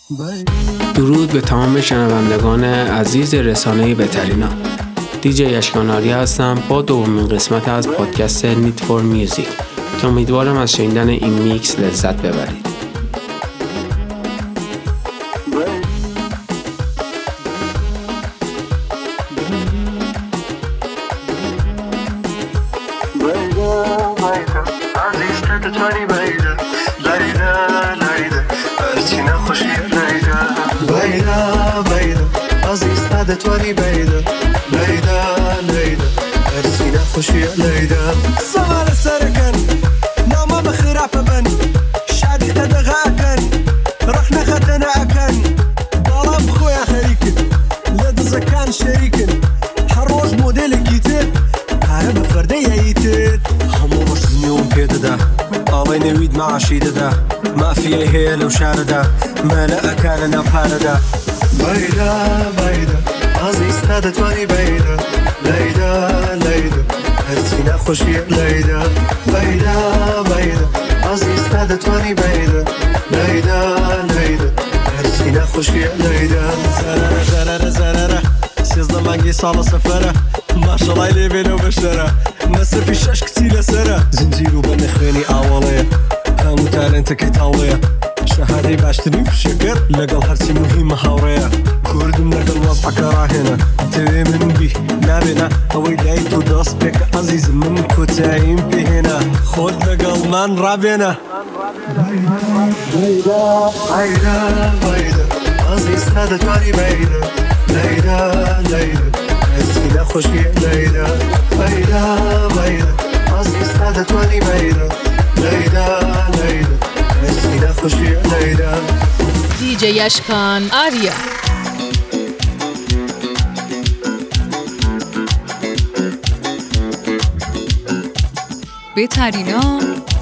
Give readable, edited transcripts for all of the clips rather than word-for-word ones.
درود به تمام شنوندگان عزیز رسانه بهترینا. دیجی اشکان آریا هستم با دومین قسمت از پادکست نیت فور میوزیک که امیدوارم از شنیدن این میکس لذت ببرید. تواني بعيدة ليلى ليلى أرسينا خوشي ليلى صغار السركن نوما بخرع ببن شادي تدغاكن رحنا ختنا أكن ضرب خويا خريكن لد زكان شريكن حروج موديل كيتر عرب فردية يتر هموش زنيوم كده ده الله نويد مع عشيدة ده ما في هي لو شاردة ما لا أكان نبحاردة بعيدة بعيدة عزيز تدتواني بعيدة ليلى ليلى هرسينا خوشي ليلى بعيدة بعيدة عزيز تدتواني بعيدة ليلى ليلى هرسينا خوشي ليلى زرارة زرارة زرارة سيزنا مانجي صالة سفرة ما شاء الله يلي بينه وبشرة نسر في الشاش كتيلة سرة زنجيرو بنخويني أولية كانوا تالنتك يطاوية شهادي باشتري في شكر لقل هرسي مهمة حورية كردم لقل وضع كراهنة تبي من بي نابنا هوي لايتو داس بك عزيز من كتاين بهنا خود لقل من رابنا بعيدة بعيدة بعيدة عزيز هذا تواني بعيدة ليلى ليلى هرسينا خوشي ليلى بعيدة بعيدة عزيز هذا تواني بعيدة ليلى ليلى هرسينا خوشي ليلى دیجی اشکان آریا. بهترینا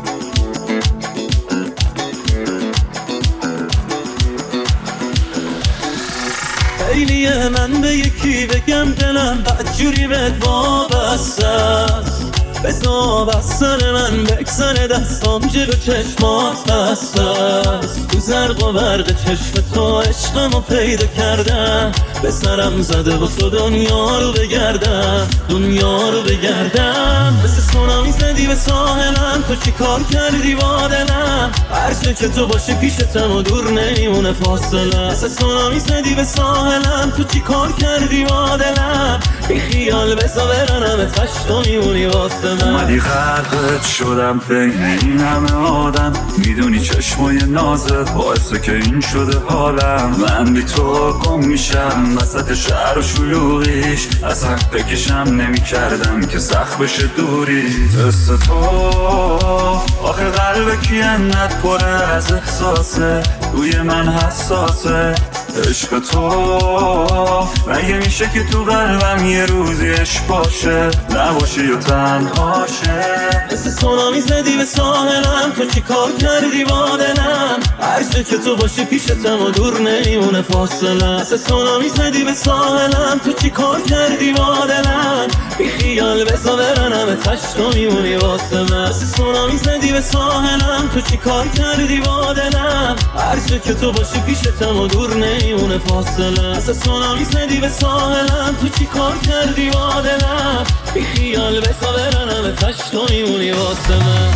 خیلی من به یکی بگم دلم بدجوری بهت وابسته است بزا بستن من بکسن دستام جلو چشمات بسته است تو زرق و برق چشم تو عشقمو پیدا کردم به سرم زده با تو دنیا رو بگردم دنیا رو بگردم مثل سونامی زدی به ساحلم تو چی کار کردی با دلم هر جا که تو باشه پیشتم و دور نمیمونه فاصله مثل سونامی زدی به ساحلم تو چی کار کردی با دلم بی خیال بزا برنم تشتا میمونی واسه من اومدی غرقت شدم بین این همه آدم میدونی چشمای نازت باعثه که این شده حالم من بی تو گم میشم وسط شهر و شلوغیش اصلا فکرشم نمی کردم که سخت بشه دوری دست تو آخه قلب کی انقدر پره از احساسه روی من حساسه عشق تو مگه میشه که تو قلبم یه روزی عشق باشه نباشی و تنهاشه مثل سونامی زدی به ساحلم تو چی کار کردی با دلم هر جا که تو باشی پیشتم و دور نمیمونه فاصله مثل سونامی زدی به ساحلم تو چی کار کردی با دلم بی خیال بزا برنم تشتا میمونی واسه من مثل سونامی زدی به ساحلم تو چی کار کردی با دلم هر جا که تو باشی پیشتم و دور نمیمونه فاصله مثل سونامی زدی به ساحلم تو چی کار کردی با دلم بی خیال بزا برنم تشتا میمونی واسه من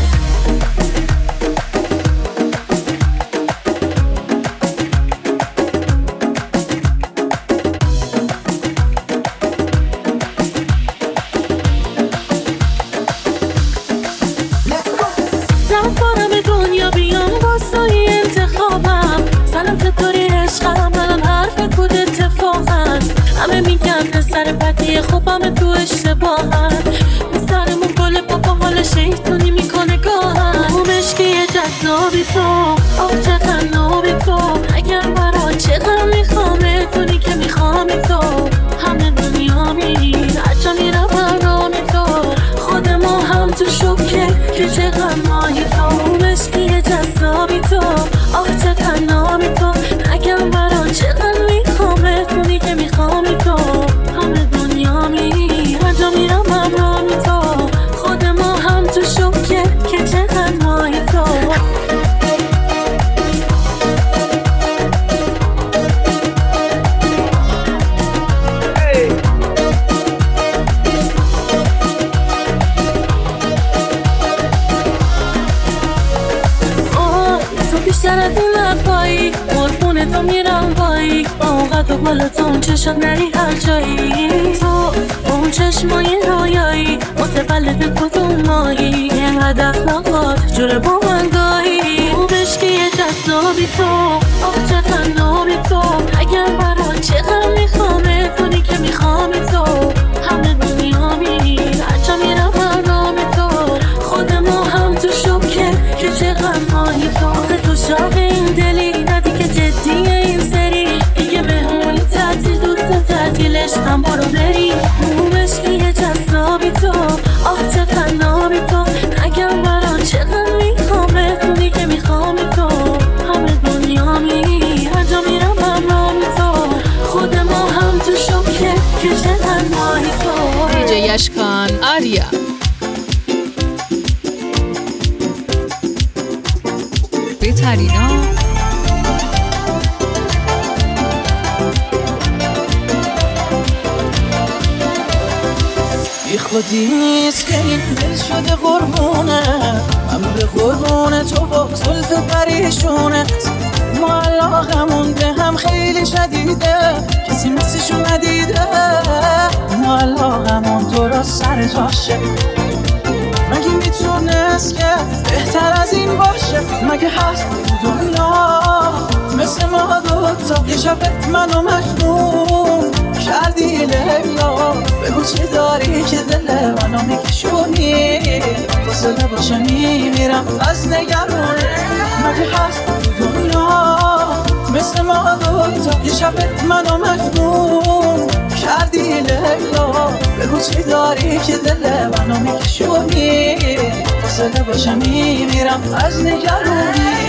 خوبم تو اشتباهن به سرمون گل پاپا حال شیطونی میکنه گاهن اون عشقی جذابی تو آه چقدر نابی تو اگر برا چقدر میخوامه تونی که میخوامی تو همه دنیا میرین هرچا میرم برامی تو خود ما هم تو شکه که چقدر ماهی تو اون عشقی جذابی تو آه چقدر نابی تو اگر برا چقدر میخوامه تونی که میخوامی تو همه دنیا میری هر جا میرم همراهی تو خود ما هم تو شکه که چقدر ماهی تو تو بیشتر از این لبایی قربون تو میرم وایی اوقات و بالاتون چشم نری هر جایی تو اون چشمای رویایی متولد کدوم مایی اینقدر اخلاقات جوره با من گاهی او بشکی جذابی تو آخ چقدر نابی تو اگر برات چقدر میخوامه کنی که میخوامی تو همه دنیا میری هرچه میرم برنامه تو خود ما هم تو شوکه که چقدر ماهی تو آخه تو شاق این دلی ندی که جدیه این سری دیگه بهمونی تعطیل دوستم تعطیلش هم برو بری او بشکی جذابی تو آخ چقدر نابی تو اگر برات چقدر میخوامه کنی که میخوامی تو همه دنیا میری هر جا میرم برنامه تو خود ما هم تو شوکه که چقدر ماهی تو دیجی اشکان آریا. بهترینا بی خودی نیست که این دل شده قربونه من به قربونه تو با زلف پریشونت ما علاقمون به هم خیلی شدیده کسی مثلشو ندیده ما علاقمون تو را سر جاشه مگه میتونست که بهتر از این باشه مگه هست دنیا مثل ما دوتا یه شب منو مجنون کردی لیلا بگو چی داری که دل منو میکشونی فاصله باشه میمیرم از نگرونی مگه هست دنیا مثل ما دوتا یه شب منو مجنون کردی لیلا بگو چی داری که دل منو میکشونی فاصله باشه میمیرم از نگرونی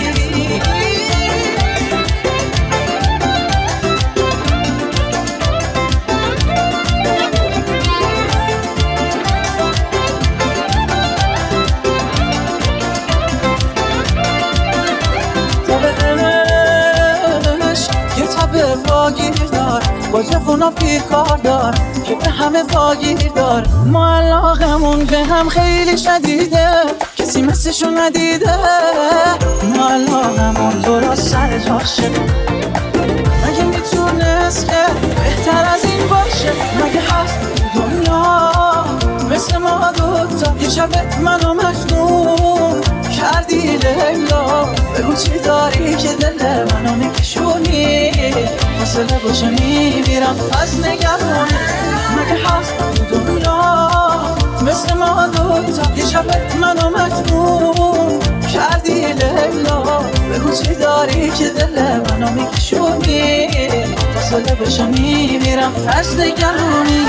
واگیر دار با جوونا پیکار دار که به همه واگیر دار ما علاقمون به هم خیلی شدیده کسی مثلشو ندیده ما علاقمون تو را سر جاشه مگه میتونست که بهتر از این باشه مگه هست دنیا مثل ما دوتا یه شب منو مجنون کردی لیلا بگو چی داری که دل منو میکشونی فاصله باشه میمیرم از نگرونی مگه هست دنیا مثل ما دوتا یه شب منو مجنون کردی لیلا بگو چی داری که دل منو میکشونی فاصله باشه میمیرم از نگرونی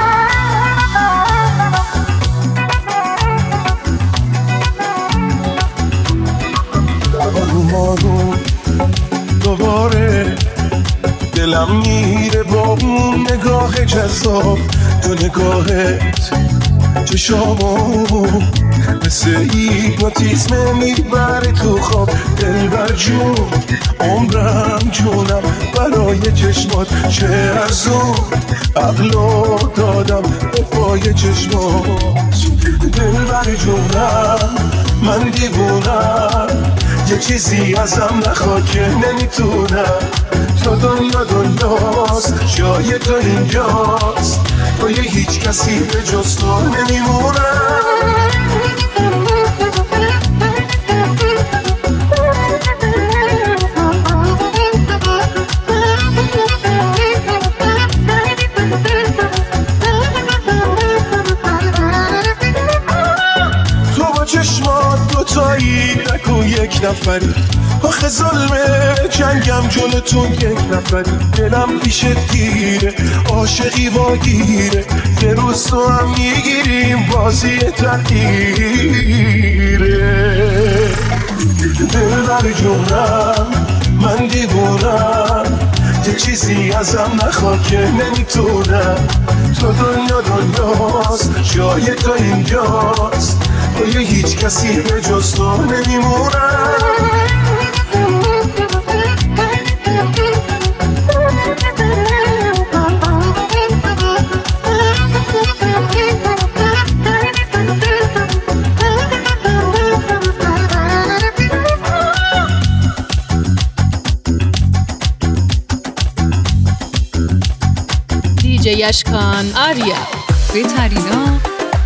آروم دوباره دلم میره با اون نگاه جذاب تو نگاهت چشامو مثل هیپنوتیزم میبره تو خواب دلبر جون عمرم جونم برای چشمات چه ارزون عقلو دادم به پای چشمات دلبر جونم من دیوونم یه چیزی ازم نخواد که نمیتونم تو دنیا دنیاست جای تو اینجاست با یه هیچ کسی به جز تو نمیمونم تو با چشمات دوتایی نکن یک نفری آخه ظلمه جنگم جلوتون یک نفری دلم پیشت گیره عاشقی واگیره یه روز تو هم میگیریم بازی تغییره دلبر جونم من دیوونم یه چیزی ازم نخواد که نمیتونم تو دنیا دنیاست جای تو اینجاست با یه هیچ کسی به جز تو نمیمونم دیجی اشکان آریا بهترینا.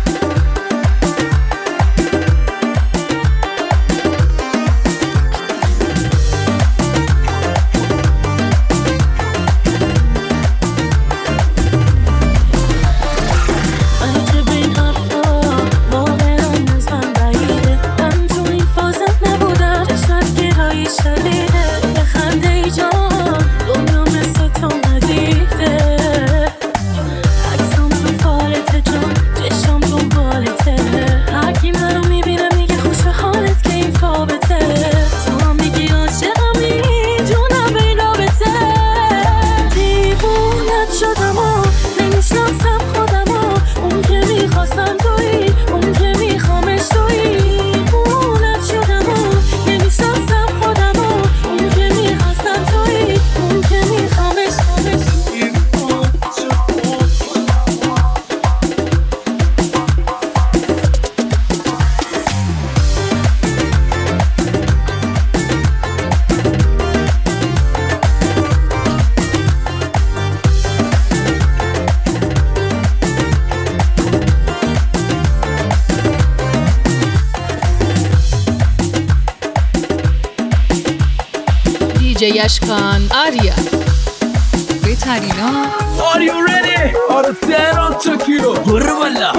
دیجی اشکان آریا بهترینا. Are you ready? آره تهران توکیو برو بالا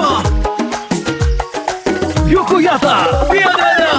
یوکویاتا بیا بالا.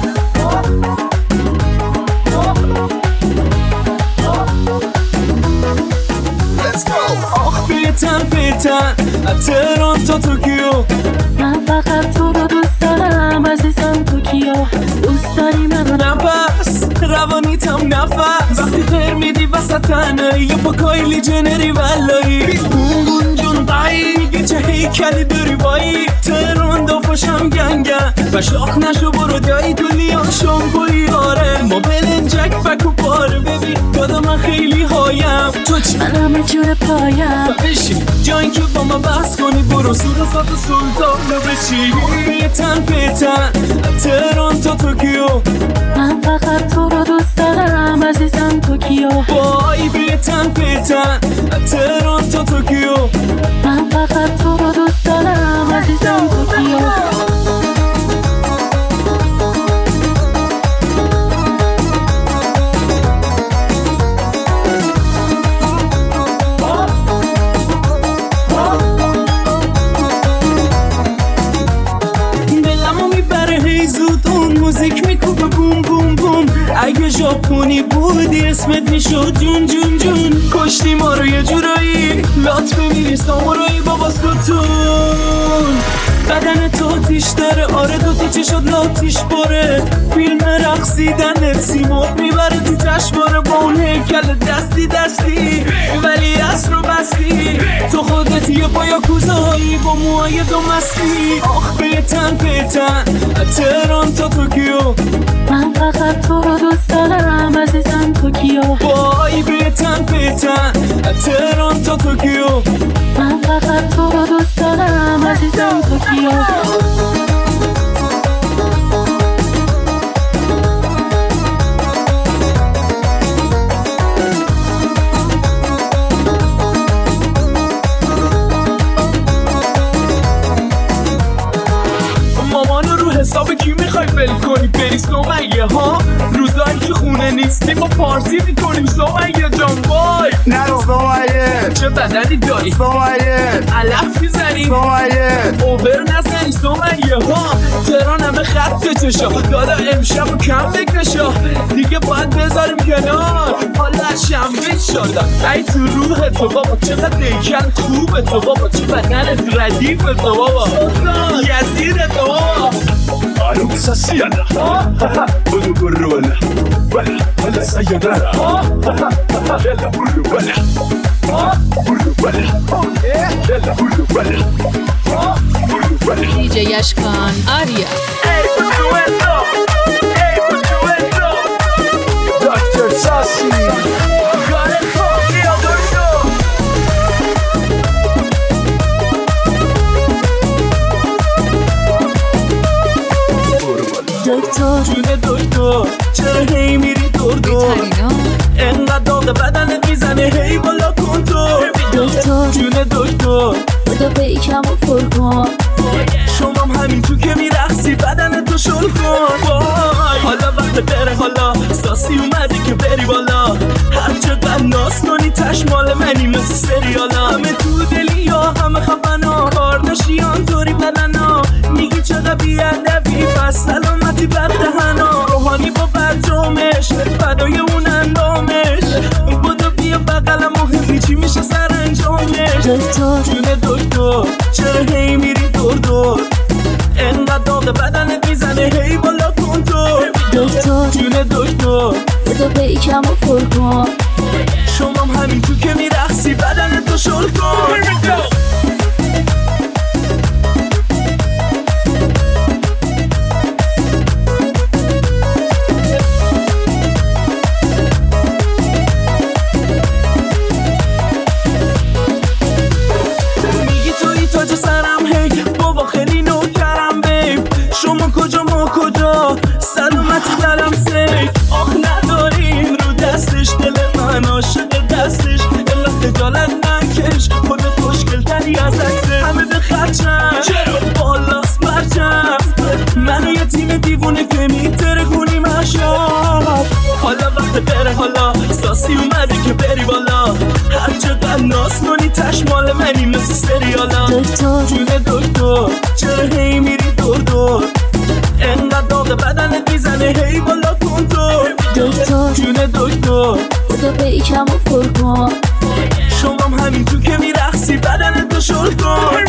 آخ بیتن تهران تا توکیو. من فقط تو رو دوست دارم عزیزم توکیو. دوست داری منو نفس روانیتم نفس وقتی غیر میدی وسط تنهایی یا با کایلی جنری ولایی گونگون جون دایی میگه چه هیکلی داری بایی. تهران دافاشم گنگن و شاخ نشو برو دایی تو لیان شامپوی آره ما بلنجک فکو پاره ببین دادا من خیلی هایم تو چی؟ من همه جور پایم بشین جایی که با ما بحث کنی برو سور سات سلطان رو بچی. بیتن تهران تا توکیو. من فقط تو رو دوست دارم عزیزم توکیو. وای بیتن تهران تا توکیو. من فقط تو رو دوست دارم عزیزم توکیو. موزیک میکوبه بوم بوم بوم. اگه ژاپنی بودی اسمت میشد جون جون جون. کشتی ما رو یه جورایی لات بمیری سامورایی بابا ستون. بدن تو تیش داره آره دوتا چی شد لاتیش باره. فیلم رقصیدن سیموت میبره تو جشنواره با اون هیکل دستی ولی اصر رو بستی. تو خودت یه با یاکوزایی با موهای دو مستی. آخ بیتن تهران تا توکیو. من فقط تو رو دوست دارم عزیزم توکیو. وای بیتن تهران تا توکیو. من فقط تو رو دوست دارم عزیزم توکیو. مامانو رو حساب کی میخوای بل کنی بری سمیه ها. روزایی که خونه نیستی ما پارتی میکنیم سمیه جان. وای نرو سمیه چه بدنی داری سمیه علف میزنی سمیه اوبر نزنی سمیه ها. تهران همه خط چشا دادا امشب و کم بکشا دیگه باید بذاریم کنار. حالا شنبه شدم ای تو روح تو بابا چقدر دیکن خوبه تو بابا چه بدنت ردیف تو بابا یزیر تو بابا. آروم ساسیانا بدو برو ولا سایونارا يلا برو ولا يلا برو ولا دیجی اشکان آریا دکتر ساسی دکتر چرا هی میری دور بهترینا. انقدر داغ بدنت میزنه هی بالا کن تو. جون دکتر جون دکتر چرا هی میری دور دور انقدر داغ بدنت میزنه هی بالا کن تو دکتر جون دکتر بذار بیکم و پر کن شمام همین تو که میرقصی بدنتو شل کن میگی توی تاج سرم هی بابا خیلی نوکرم بیب شما کجا ما کجا سلامتی دارم سیف آخ نداریم رو دستش دل من عاشق دستش الا خجالت نکش خودت خوشگل تری از عکسه همه به خرچم بالاست برچم منو یه تیم دیوونه که میتره کنیم اشاب حالا وقت بره حالا ساسی اومده که بری بالا هر چقدر ناس کنی تشمال منی مثل سریالا دکتر جون دکتر چرا هی میری دور دور انقدر داغ بدنت میزنه هی بالا کن تو دکتر جون دکتر بذار بیکم و پر کن شمام همین تو که میرقصی بدنتو شل کن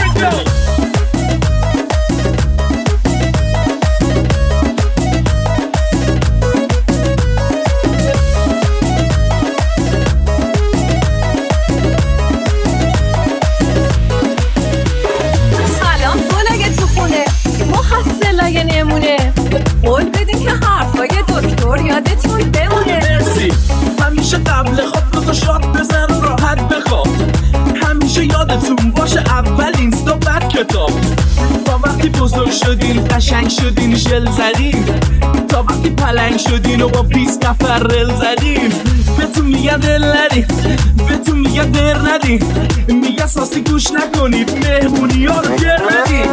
سلام گلای تو خونه محصلای نمونه قول بدین که حرفای دکتر یادتون بمونه مرسی همیشه قبل خواب دوتا شات بزن و راحت بخواب همیشه یادتون باشه اول اینستا بعد کتاب تا وقتی بزرگ شدین قشنگ شدین ژل زدین تا وقتی پلنگ شدین و با 20 نفر رل زدین بهتون میگن دل ندین بهتون میگن در ندین میگن ساسی گوش نکنید مهمونی ها رو گر ندین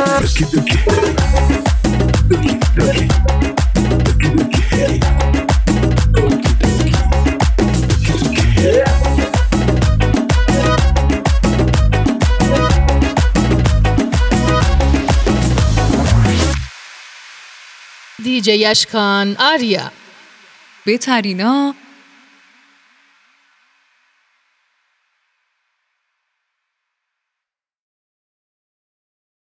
دیجی اشکان آریا. بهترینا